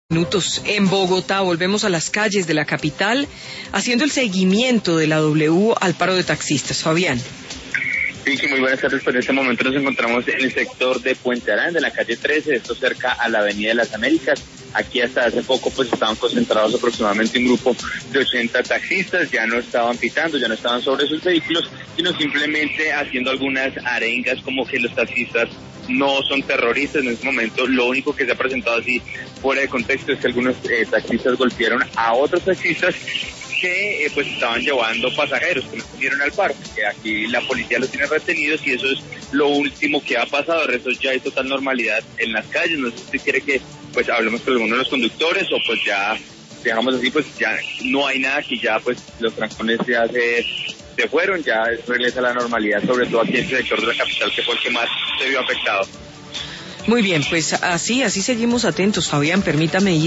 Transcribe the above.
Minutos en Bogotá, volvemos a las calles de la capital, haciendo el seguimiento de la W al paro de taxistas. Fabián. Vicky, muy buenas tardes. Pues en este momento nos encontramos en el sector de Puente Arán, de la calle 13, esto cerca a la Avenida de las Américas. Aquí hasta hace poco pues estaban concentrados aproximadamente un grupo de 80 taxistas, ya no estaban pitando, ya no estaban sobre sus vehículos, sino simplemente haciendo algunas arengas como que los taxistas no son terroristas. En este momento lo único que se ha presentado así fuera de contexto es que algunos taxistas golpearon a otros taxistas que pues estaban llevando pasajeros que no estuvieron al paro, que aquí la policía los tiene retenidos y eso es lo último que ha pasado. El resto ya hay total normalidad en las calles. No sé si usted quiere que pues hablemos con alguno de los conductores o pues ya dejamos así, pues ya no hay nada, que ya pues los trancones ya se fueron, ya regresa la normalidad, sobre todo aquí en este sector de la capital, que fue el que más se vio afectado. Muy bien, pues así seguimos atentos, Fabián, permítame ir